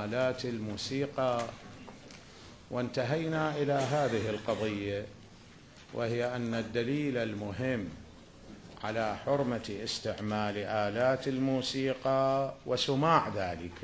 آلات الموسيقى، وانتهينا إلى هذه القضية، وهي أن الدليل المهم على حرمة استعمال آلات الموسيقى وسماع ذلك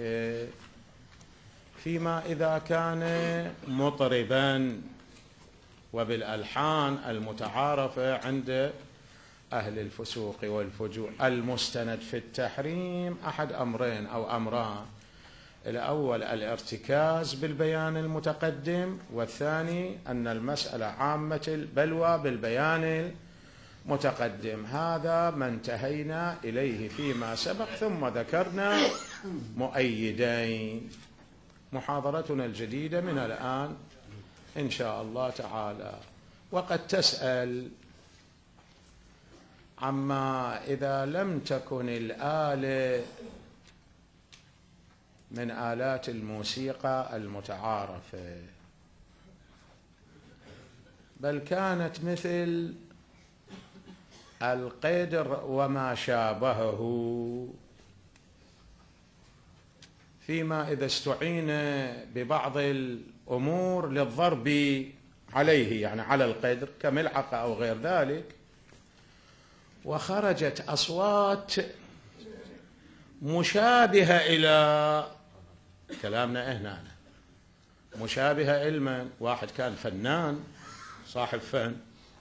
فيما إذا كان مطربا وبالألحان المتعارفة عند أهل الفسوق والفجور. المستند في التحريم أحد أمرين أو أمران: الأول الارتكاز بالبيان المتقدم، والثاني أن المسألة عامة البلوى بالبيان المتقدم. هذا ما انتهينا إليه فيما سبق، ثم ذكرنا مؤيدين. محاضرتنا الجديدة من الآن إن شاء الله تعالى. وقد تسأل عما إذا لم تكن الآلة من آلات الموسيقى المتعارفة، بل كانت مثل القدر وما شابهه، فيما إذا استعين ببعض الأمور للضرب عليه، يعني على القدر كملحقة أو غير ذلك، وخرجت أصوات مشابهة إلى كلامنا هنا، مشابهة علما. واحد كان فنان صاحب فن،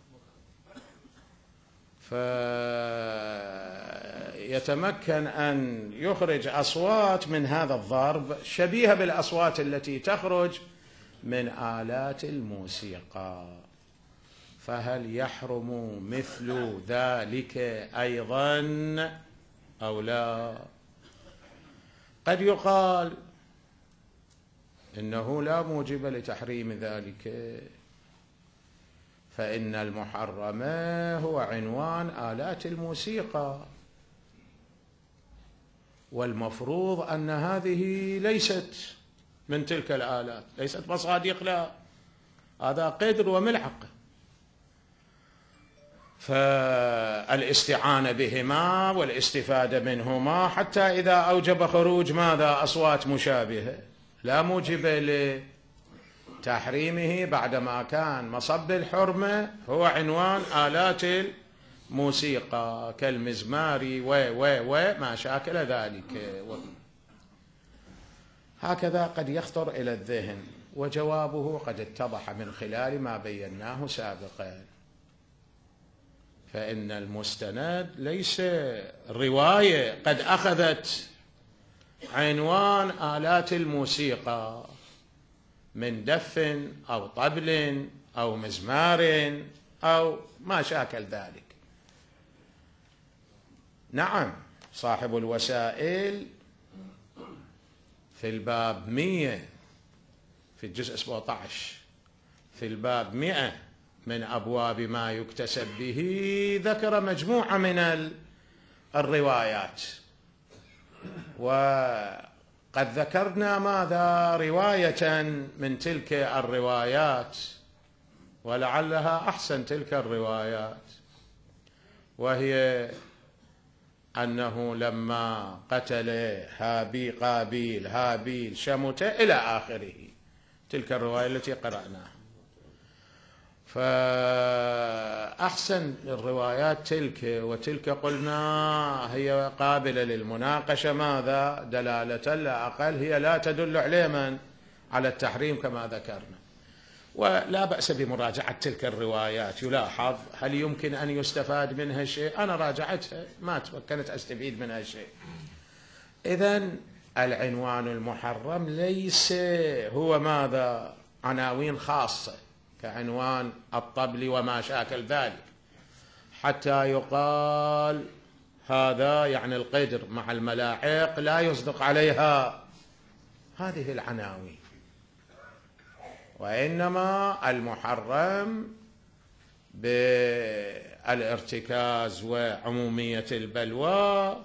فيتمكن أن يخرج أصوات من هذا الضرب شبيهة بالأصوات التي تخرج من آلات الموسيقى، فهل يحرم مثل ذلك أيضا أو لا؟ قد يقال إنه لا موجب لتحريم ذلك، فإن المحرم هو عنوان آلات الموسيقى، والمفروض أن هذه ليست من تلك الآلات، ليست مصادق، لا، هذا قدر وملحقة، فالاستعانة بهما والاستفادة منهما حتى إذا أوجب خروج ماذا؟ أصوات مشابهة، لا موجب لتحريمه بعدما كان مصب الحرمة هو عنوان آلات الموسيقى كالمزمار ما شاكل ذلك. هكذا قد يخطر إلى الذهن، وجوابه قد اتضح من خلال ما بيناه سابقا. فإن المستند ليس رواية قد أخذت عنوان آلات الموسيقى من دف أو طبل أو مزمار أو ما شاكل ذلك. نعم، صاحب الوسائل في الباب 100 في الجزء 17 في الباب 100 من أبواب ما يكتسب به ذكر مجموعة من الروايات، وقد ذكرنا ماذا؟ رواية من تلك الروايات، ولعلها أحسن تلك الروايات، وهي أنه لما قتل قابيل هابيل شمت إلى آخره، تلك الرواية التي قرأناها. فأحسن الروايات تلك، وتلك قلنا هي قابلة للمناقشة، ماذا؟ دلالة لا أقل، هي لا تدل على على التحريم كما ذكرنا، ولا بأس بمراجعة تلك الروايات. يلاحظ هل يمكن أن يستفاد منها شيء؟ أنا راجعتها ما تمكنت أستفيد منها شيء. إذن العنوان المحرم ليس هو ماذا؟ عناوين خاصة كعنوان الطبل وما شاكل ذلك، حتى يقال هذا يعني القدر مع الملاحق لا يصدق عليها هذه العناوين، وإنما المحرم بالارتكاز وعمومية البلوى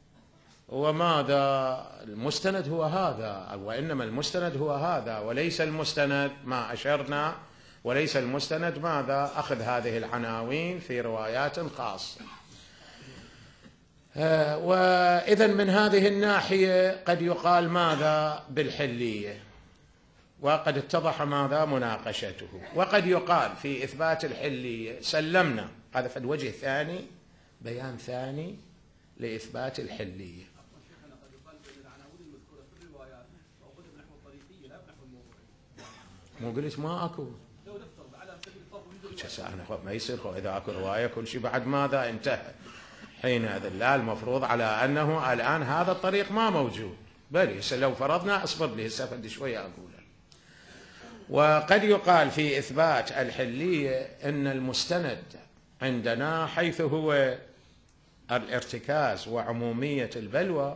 وماذا؟ المستند هو هذا، وإنما المستند هو هذا، وليس المستند ما أشرنا، وليس المستند ماذا؟ أخذ هذه العناوين في روايات خاصة. وإذا من هذه الناحية قد يقال ماذا بالحلية، وقد اتضح ماذا مناقشته. وقد يقال في إثبات الحلية سلمنا، هذا في الوجه الثاني، بيان ثاني لإثبات الحلية. مو قلت ما أكو أنا ما يصير إذا أكو رواية كل شيء بعد ماذا انتهى حينئذ. لا، المفروض على أنه الآن هذا الطريق ما موجود، بل لو فرضنا أصبر لي هسه فد شوية أقوله. وقد يقال في إثبات الحلية أن المستند عندنا حيث هو الارتكاز وعمومية البلوى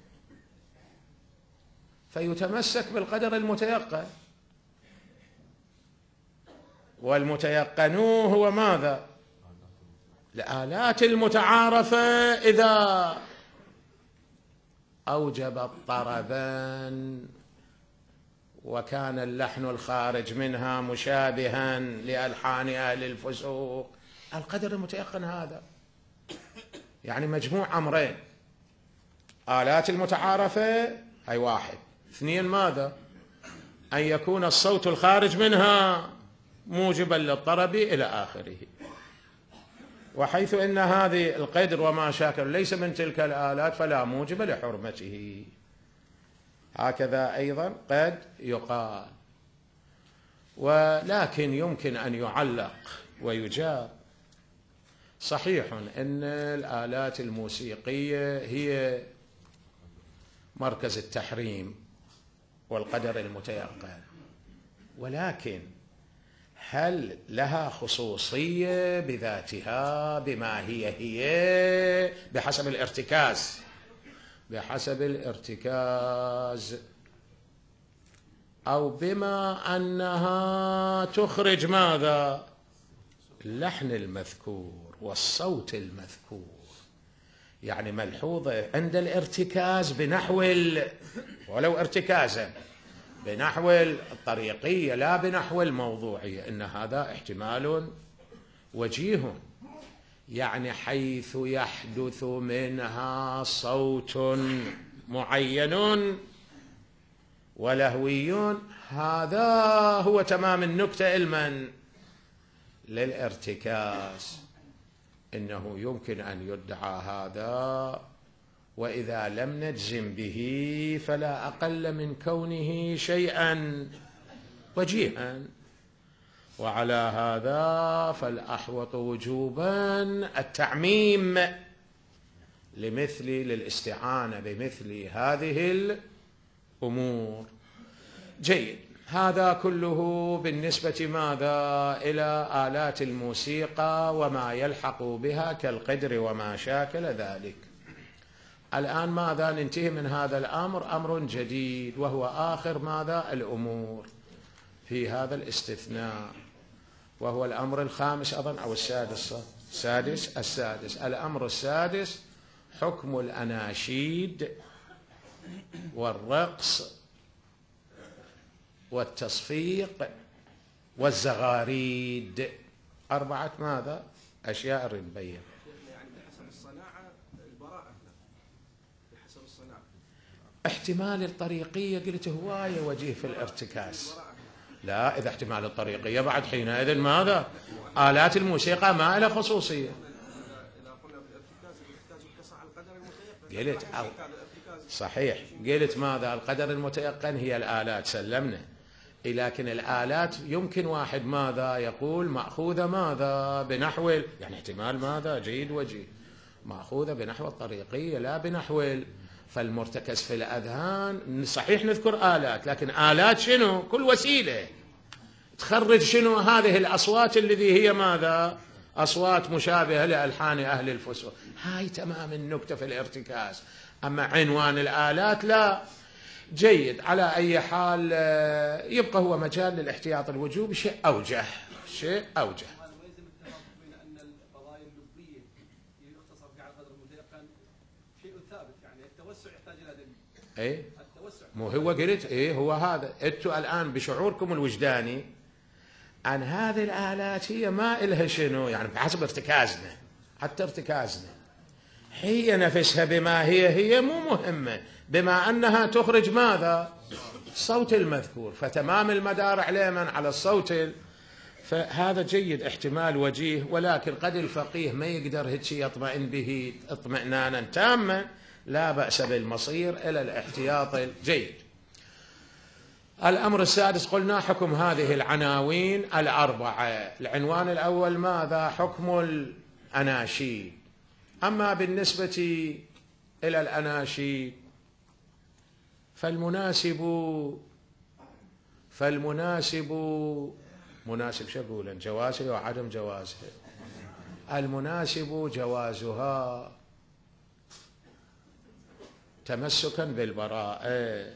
فيتمسك بالقدر المتيقن، والمتيقن هو ماذا؟ الآلات المتعارفة إذا أوجبت طربا وكان اللحن الخارج منها مشابها لألحان أهل الفسوق، القدر المتيقن هذا يعني مجموع أمرين: آلات المتعارفة أي واحد، اثنين ماذا؟ أن يكون الصوت الخارج منها موجبا للطرب إلى آخره. وحيث أن هذه القدر وما شاكل ليس من تلك الآلات فلا موجب لحرمته. هكذا أيضا قد يقال. ولكن يمكن أن يعلق ويجاب: صحيح أن الآلات الموسيقية هي مركز التحريم والقدر المتيقن، ولكن هل لها خصوصية بذاتها بما هي بحسب الارتكاز أو بما أنها تخرج ماذا؟ اللحن المذكور والصوت المذكور. يعني ملحوظة عند الارتكاز بنحو ولو ارتكازا بنحو الطريقية لا بنحو الموضوعية، إن هذا احتمال وجيه، يعني حيث يحدث منها صوت معين ولهوي، هذا هو تمام النكتة علما للارتكاز، إنه يمكن أن يدعى هذا، وإذا لم نجزم به فلا أقل من كونه شيئا وجيها. وعلى هذا فالأحوط وجوبا التعميم للاستعانة بمثل هذه الأمور. جيد، هذا كله بالنسبة ماذا؟ إلى آلات الموسيقى وما يلحق بها كالقدر وما شاكل ذلك. الآن ماذا؟ ننتهي من هذا الأمر أمر جديد، وهو آخر ماذا؟ الأمور في هذا الاستثناء، وهو الأمر الخامس أظن أو السادس. الأمر السادس: حكم الأناشيد والرقص والتصفيق والزغاريد. أربعة ماذا؟ أشياء نبين. احتمال الطريقية قلت هواية وجيه في الارتكاز. لا، إذا احتمال الطريقية بعد حينئذ ماذا؟ آلات الموسيقى ما لها خصوصية. قلت صحيح، قلت ماذا؟ القدر المتيقن هي الآلات، سلمنا. لكن الآلات يمكن واحد ماذا يقول مأخوذة ماذا؟ بنحو يعني احتمال ماذا؟ جيد وجيه، مأخوذة بنحو الطريقية لا بنحو فالمرتكز في الأذهان. صحيح نذكر آلات، لكن آلات شنو؟ كل وسيلة تخرج شنو؟ هذه الأصوات الذي هي ماذا؟ أصوات مشابهة لألحان أهل الفسوق. هاي تمام النكتة في الارتكاز. أما عنوان الآلات لا. جيد، على أي حال يبقى هو مجال للاحتياط الوجوب شيء أوجه. ايه مو هو قلت ايه هو هذا. انتوا الان بشعوركم الوجداني عن هذه الآلات هي ما إلها شنو، يعني بحسب ارتكازنا، حتى ارتكازنا هي نفسها بما هي مو مهمة، بما أنها تخرج ماذا؟ الصوت المذكور، فتمام المدار عليه من على الصوت. فهذا جيد، احتمال وجيه، ولكن قد الفقيه ما يقدر هيك يطمئن به اطمئنانا تاما، لا بأس بالمصير إلى الاحتياط الجيد. الأمر السادس قلنا حكم هذه العناوين الأربعة. العنوان الأول ماذا؟ حكم الأناشيد. أما بالنسبة إلى الأناشيد فالمناسب مناسب شو أقول؟ جوازه وعدم جوازه. المناسب جوازها تمسكا بالبراءة،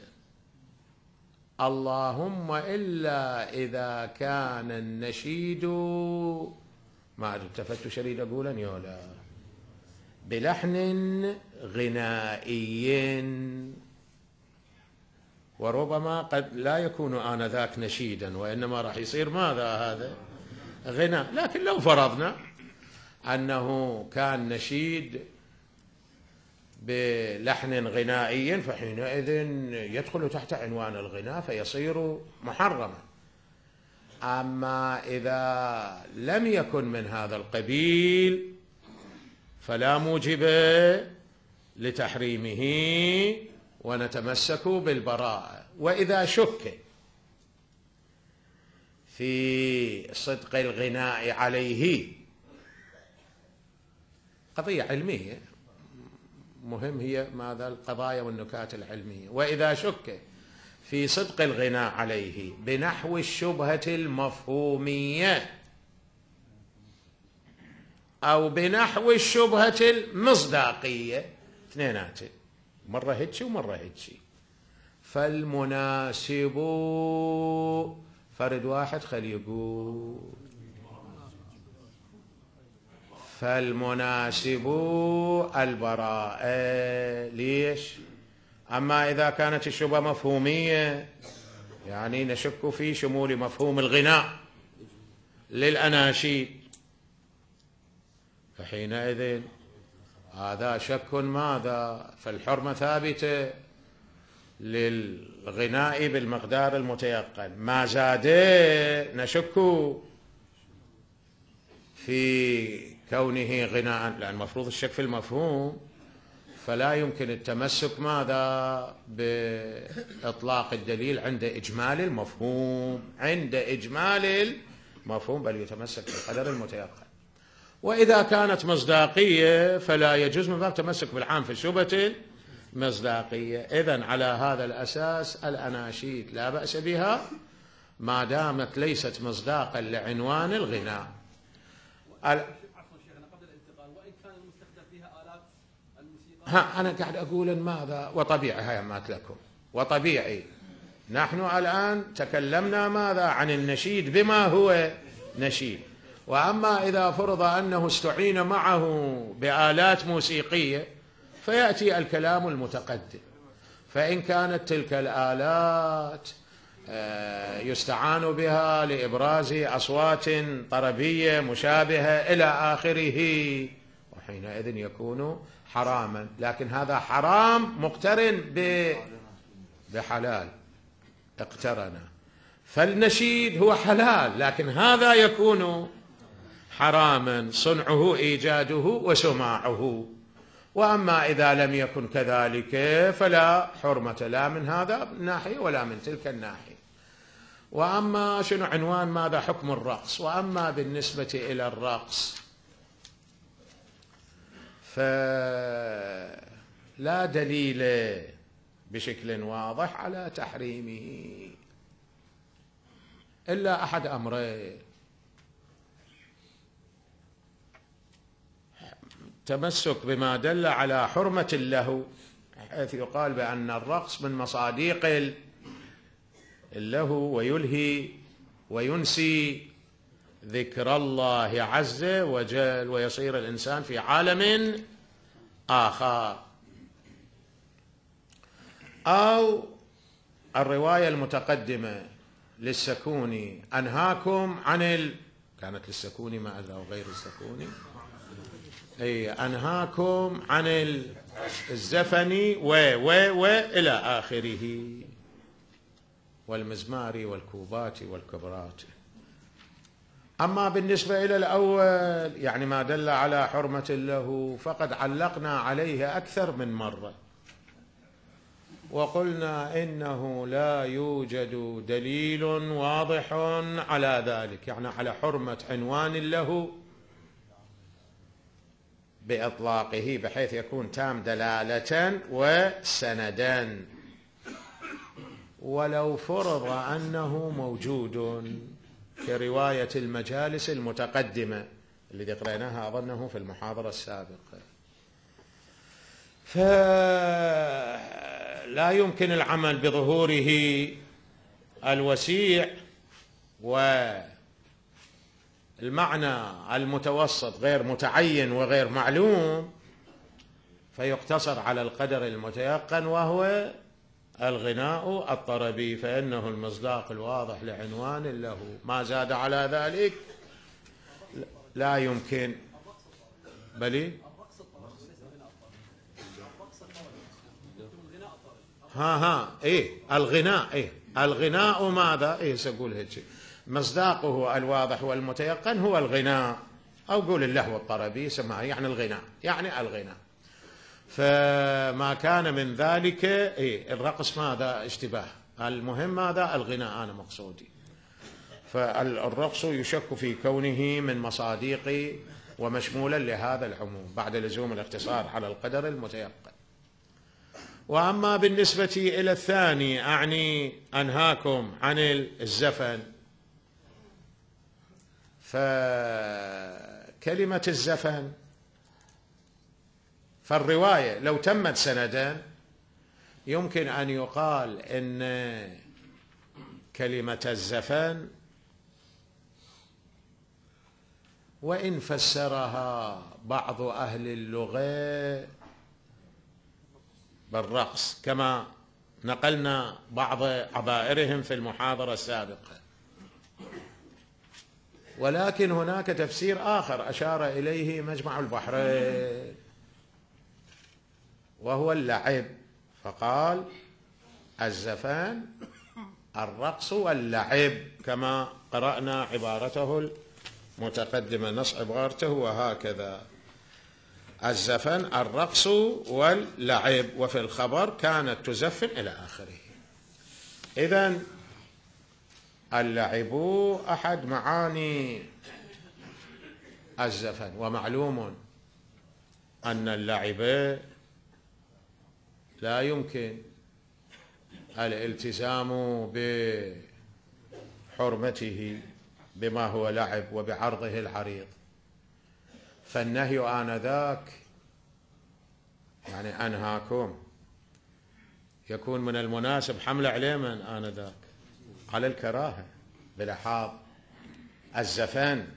اللهم إلا إذا كان النشيد، ما التفت شريد أقولا يولا، بلحن غنائي، وربما قد لا يكون آنذاك نشيدا، وإنما راح يصير ماذا؟ هذا غناء. لكن لو فرضنا أنه كان نشيد بلحن غنائي فحينئذ يدخل تحت عنوان الغناء فيصير محرما. أما إذا لم يكن من هذا القبيل فلا موجب لتحريمه ونتمسك بالبراءة. وإذا شك في صدق الغناء عليه، قضية علمية مهم، هي ماذا؟ القضايا والنكات العلمية. وإذا شك في صدق الغناء عليه بنحو الشبهة المفهومية أو بنحو الشبهة المصداقية، اثنينات، مرة هيك ومرة هيك، فالمناسب فرد واحد خلي يقول، فالمناسب البراءة. ليش؟ أما إذا كانت الشبهة مفهومية، يعني نشك في شمول مفهوم الغناء للأناشيد، فحينئذ هذا شك ماذا؟ فالحرمة ثابتة للغناء بالمقدار المتيقن. ما زاد نشك في كونه غناء، لأن المفروض الشك في المفهوم، فلا يمكن التمسك ماذا؟ بإطلاق الدليل عند إجمال المفهوم، عند إجمال المفهوم، بل يتمسك بالقدر المتيقن. وإذا كانت مصداقية فلا يجوز من باب تمسك بالعام في الشبهة المصداقية. إذن على هذا الأساس الأناشيد لا بأس بها ما دامت ليست مصداقا لعنوان الغناء. أنا قاعد أقول ماذا؟ وطبيعي، هيا مات لكم، وطبيعي نحن الآن تكلمنا ماذا؟ عن النشيد بما هو نشيد. وأما إذا فرض أنه استعين معه بآلات موسيقية فيأتي الكلام المتقدم، فإن كانت تلك الآلات يستعان بها لإبراز أصوات طربية مشابهة إلى آخره، وحينئذ يكون حراما. لكن هذا حرام مقترن بحلال، اقترن، فالنشيد هو حلال لكن هذا يكون حراما، صنعه إيجاده وسماعه. وأما إذا لم يكن كذلك فلا حرمة لا من هذا الناحية ولا من تلك الناحية. وأما شنو عنوان ماذا؟ حكم الرقص. وأما بالنسبة إلى الرقص فلا دليل بشكل واضح على تحريمه إلا أحد أمرين: تمسك بما دل على حرمة اللهو، حيث يقال بأن الرقص من مصاديق اللهو ويلهي وينسي ذكر الله عز وجل، ويصير الإنسان في عالم آخر. أو الرواية المتقدمة للسكوني: أنهاكم عن كانت للسكوني ما أدري أو غير السكوني، أي أنهاكم عن الزفن إلى آخره، والمزمار والكوبات والكبرات. أما بالنسبة إلى الأول يعني ما دل على حرمة له فقد علقنا عليه أكثر من مرة، وقلنا إنه لا يوجد دليل واضح على ذلك، يعني على حرمة عنوان له بإطلاقه بحيث يكون تام دلالة وسندا. ولو فرض أنه موجود كرواية المجالس المتقدمة الذي قرأناها أظنه في المحاضرة السابقة، فلا يمكن العمل بظهوره الوسيع والمعنى المتوسط غير متعين وغير معلوم، فيقتصر على القدر المتيقن وهو الغناء الطربي، فإنه المصداق الواضح لعنوان له. ما زاد على ذلك لا يمكن. بلي إيه الغناء، إيه الغناء ماذا؟ إيه سأقول هيك مصداقه الواضح والمتيقن هو الغناء، أو قول اللهو الطربي سماه يعني الغناء، يعني الغناء. فما كان من ذلك إيه الرقص ماذا؟ اشتباه. المهم ماذا؟ الغناء أنا مقصودي. فالرقص يشك في كونه من مصاديق ومشمولا لهذا العموم بعد لزوم الاقتصار على القدر المتيقن. وأما بالنسبة إلى الثاني أعني أنهاكم عن الزفن، فكلمة الزفن فالرواية لو تمت سندا يمكن أن يقال إن كلمة الزفن وإن فسرها بعض أهل اللغة بالرقص كما نقلنا بعض عبائرهم في المحاضرة السابقة، ولكن هناك تفسير آخر أشار إليه مجمع البحرين وهو اللعب، فقال الزفان الرقص واللعب كما قرأنا عبارته المتقدمة، نص عبارته وهكذا: الزفن الرقص واللعب، وفي الخبر كانت تزفن إلى آخره. إذن اللعب أحد معاني الزفن، ومعلوم أن اللعب لا يمكن الالتزام بحرمته بما هو لعب وبعرضه العريض، فالنهي آنذاك يعني أنهاكم يكون من المناسب حمل عليه من آنذاك على الكراهة، بلحاظ الزفان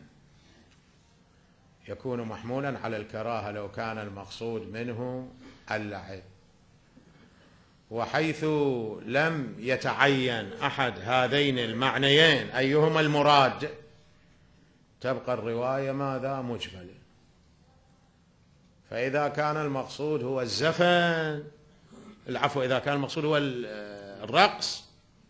يكون محمولا على الكراهة لو كان المقصود منه اللعب. وحيث لم يتعين أحد هذين المعنيين أيهما المراد تبقى الرواية ماذا؟ مجملة. فإذا كان المقصود هو الزفن، إذا كان المقصود هو الرقص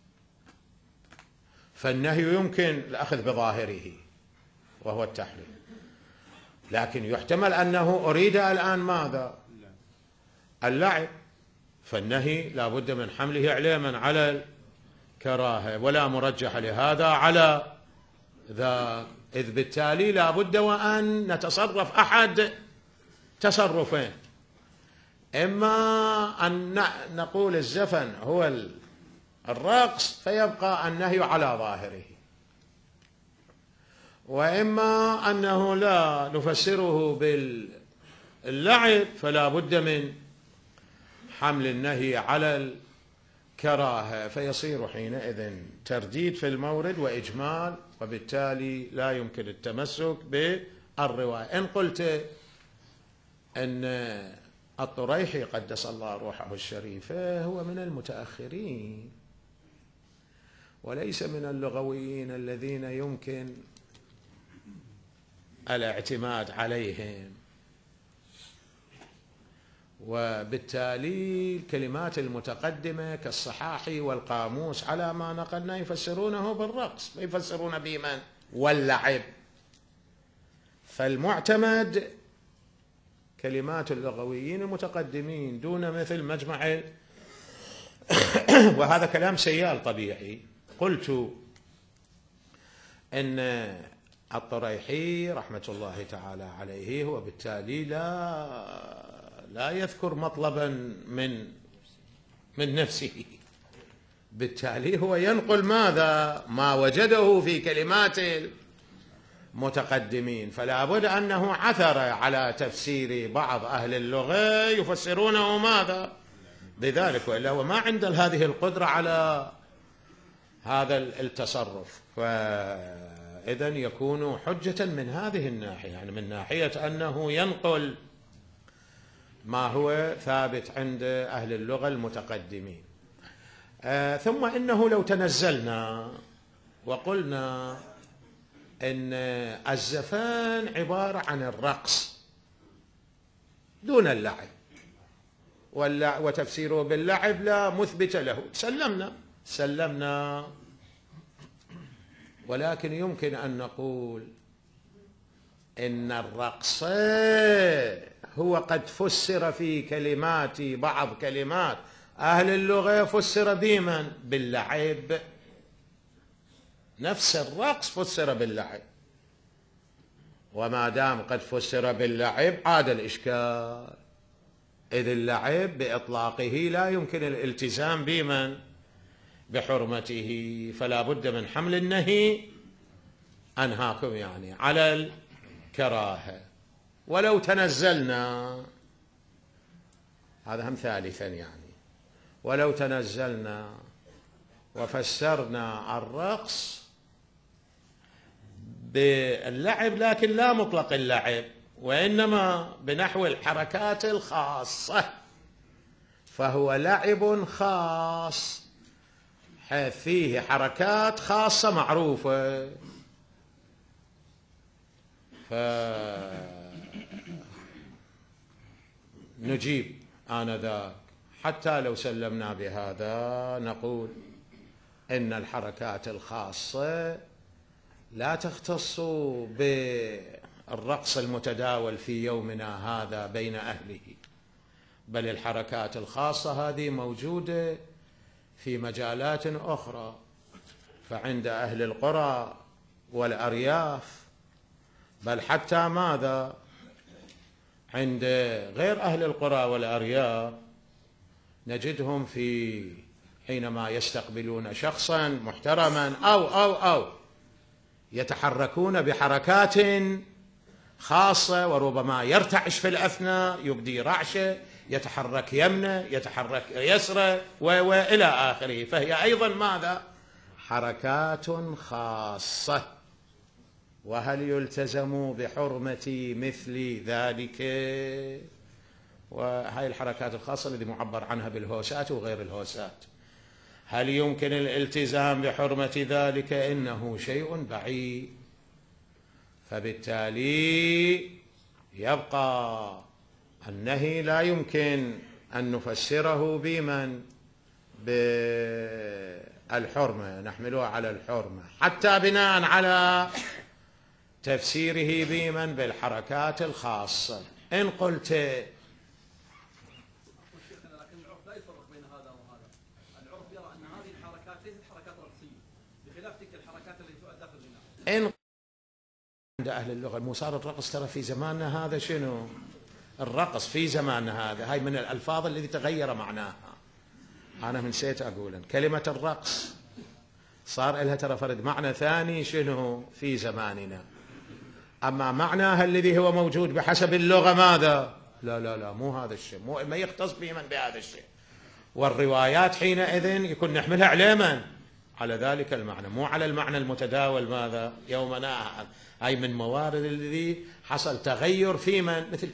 فالنهي يمكن الأخذ بظاهره وهو التحريم، لكن يحتمل أنه أريد الآن ماذا؟ اللعب، فالنهي لا بد من حمله علما على الكراهة، ولا مرجح لهذا على ذاك، إذ بالتالي لا بد وأن نتصرف أحد تصرفين: إما أن نقول الزفن هو الرقص فيبقى النهي على ظاهره، وإما أنه لا نفسره باللعب فلا بد من حمل النهي على الكراهة، فيصير حينئذ ترديد في المورد وإجمال، وبالتالي لا يمكن التمسك بالرواية. إن قلت أن الطريحي قدس الله روحه الشريفة هو من المتأخرين وليس من اللغويين الذين يمكن الاعتماد عليهم، وبالتالي الكلمات المتقدمة كالصحاحي والقاموس على ما نقلنا يفسرونه بالرقص، ما يفسرون بمن واللعب. فالمعتمد كلمات اللغويين المتقدمين دون مثل مجمع وهذا كلام سيال طبيعي. قلت إن الطريحي رحمة الله تعالى عليه هو بالتالي لا يذكر مطلبا من نفسه، بالتالي هو ينقل ماذا؟ ما وجده في كلمات المتقدمين، فلا بد أنه عثر على تفسير بعض أهل اللغة يفسرونه ماذا؟ بذلك، وإلا هو ما عنده هذه القدرة على هذا التصرف. فإذا يكون حجة من هذه الناحية، يعني من ناحية أنه ينقل ما هو ثابت عند أهل اللغة المتقدمين. ثم إنه لو تنزلنا وقلنا إن الزفان عبارة عن الرقص دون اللعب، وتفسيره باللعب لا مثبت له، سلمنا، ولكن يمكن أن نقول إن الرقص هو قد فسر في كلمات بعض كلمات أهل اللغة فسر بمن؟ باللعب. نفس الرقص فسر باللعب، وما دام قد فسر باللعب عاد الإشكال، إذ اللعب بإطلاقه لا يمكن الالتزام بمن؟ بحرمته، فلا بد من حمل النهي أنهاكم يعني على الكراهة. ولو تنزلنا، هذا هم ثالثا يعني، ولو تنزلنا وفسرنا الرقص باللعب، لكن لا مطلق اللعب، وإنما بنحو الحركات الخاصة، فهو لعب خاص حيث فيه حركات خاصة معروفة، فنجيب آنذاك حتى لو سلمنا بهذا نقول إن الحركات الخاصة لا تختص بالرقص المتداول في يومنا هذا بين أهله، بل الحركات الخاصة هذه موجودة في مجالات أخرى، فعند أهل القرى والأرياف، بل حتى ماذا؟ عند غير أهل القرى والأرياف نجدهم في حينما يستقبلون شخصا محترما أو يتحركون بحركات خاصة، وربما يرتعش في الأثناء، يبدي رعشة، يتحرك يمنه، يتحرك يسره، وإلى آخره، فهي أيضا ماذا؟ حركات خاصة. وهل يلتزم بحرمة مثل ذلك؟ وهي الحركات الخاصة التي معبر عنها بالهوسات وغير الهوسات، هل يمكن الالتزام بحرمة ذلك؟ إنه شيء بعيد. فبالتالي يبقى النهي لا يمكن أن نفسره بمن؟ بالحرمة، نحملها على الحرمة حتى بناء على تفسيره بمن؟ بالحركات الخاصة. إن قلت إن عند أهل اللغة المصار الرقص ترى في زماننا هذا شنو؟ الرقص في زماننا هذا هاي من الألفاظ التي تغير معناها. أنا نسيت أقول كلمة الرقص صار لها ترى فرد معنى ثاني شنو في زماننا، أما معناها الذي هو موجود بحسب اللغة ماذا؟ لا مو هذا الشيء، ما يختص بمن بهذا الشيء، والروايات حينئذ يكون نحملها على من؟ على ذلك المعنى، مو على المعنى المتداول ماذا يومنا. هاي من موارد الذي حصل تغير في من؟ مثل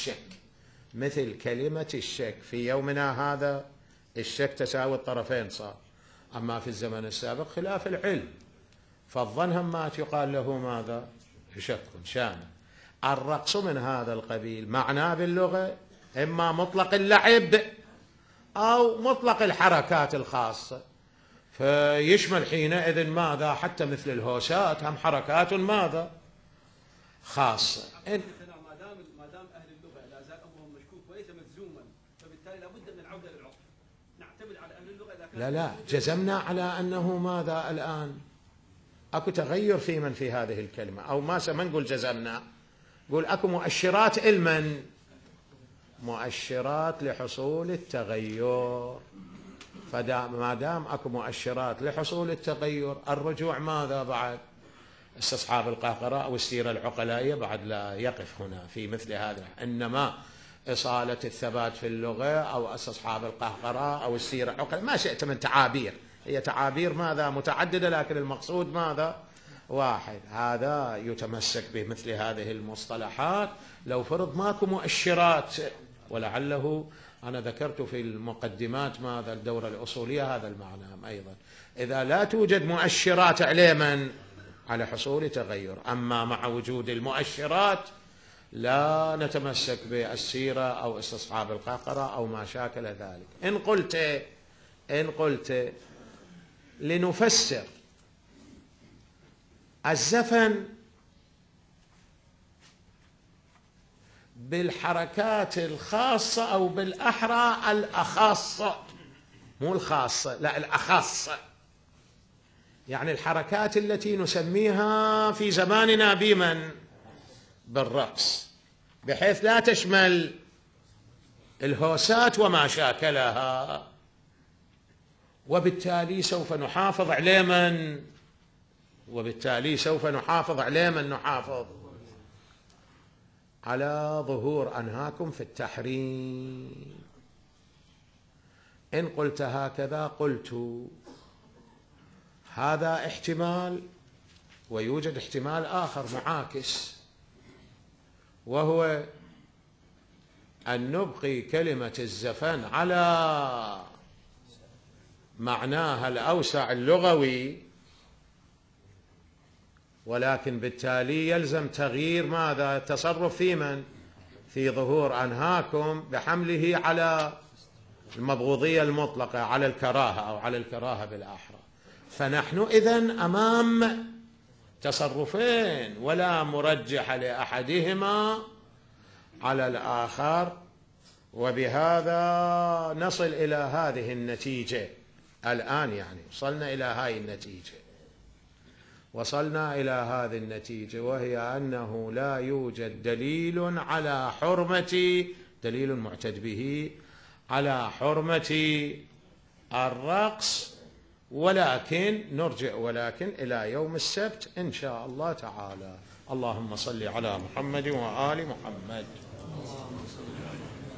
كلمة الشك في يومنا هذا الشك تساوي الطرفين صار، أما في الزمن السابق خلاف العلم، فالظن همات يقال له ماذا؟ شك شان. الرقص من هذا القبيل معناه باللغة إما مطلق اللعب أو مطلق الحركات الخاصة، فيشمل حينئذ ماذا؟ حتى مثل الهوسات هم حركات ماذا؟ خاصة. ما دام أهل اللغة لا زال أمرهم مشكوك وليس مجزوما، فبالتالي لابد من العودة للعرف. نعتمد على أهل اللغة إذا كان لا جزمنا على أنه ماذا الآن؟ أكو تغير في من في هذه الكلمة، أو ما نقول جزمنا، قول أكو مؤشرات علما، مؤشرات لحصول التغير. فما دام أكو مؤشرات لحصول التغير، الرجوع ماذا بعد؟ استصحاب القهقرة أو السيرة العقلائية بعد لا يقف هنا في مثل هذا، إنما إصالة الثبات في اللغة أو استصحاب القهقرة أو السيرة العقلائية، ما شئت من تعابير، هي تعابير ماذا؟ متعددة، لكن المقصود ماذا؟ واحد. هذا يتمسك بمثل هذه المصطلحات لو فرض ماكو مؤشرات، ولعله أنا ذكرت في المقدمات ماذا؟ الدورة الأصولية هذا المعنى أيضا، إذا لا توجد مؤشرات علما على حصول تغير، أما مع وجود المؤشرات لا نتمسك بالسيرة أو استصحاب القهقرة أو ما شاكل ذلك. إن قلت لنفسر الزفن بالحركات الخاصة أو بالأحرى الأخاصة، مو الخاصة، لا الأخاصة، يعني الحركات التي نسميها في زماننا بمن؟ بالرقص، بحيث لا تشمل الهوسات وما شاكلها، وبالتالي سوف نحافظ على من؟ نحافظ على ظهور أنهاكم في التحريم. إن قلت هكذا قلت هذا احتمال، ويوجد احتمال آخر معاكس، وهو أن نبقي كلمة الزفن على معناها الأوسع اللغوي، ولكن بالتالي يلزم تغيير ماذا؟ تصرف في من؟ في ظهور أنهاكم، بحمله على المبغوضية المطلقة، على الكراهة أو على الكراهة بالأحرى. فنحن إذن أمام تصرفين ولا مرجح لأحدهما على الآخر، وبهذا نصل إلى هذه النتيجة الآن. يعني وصلنا إلى هذه النتيجة، وهي أنه لا يوجد دليل على حرمة، دليل معتد به على حرمة الرقص، ولكن نرجع إلى يوم السبت إن شاء الله تعالى. اللهم صل على محمد وآل محمد.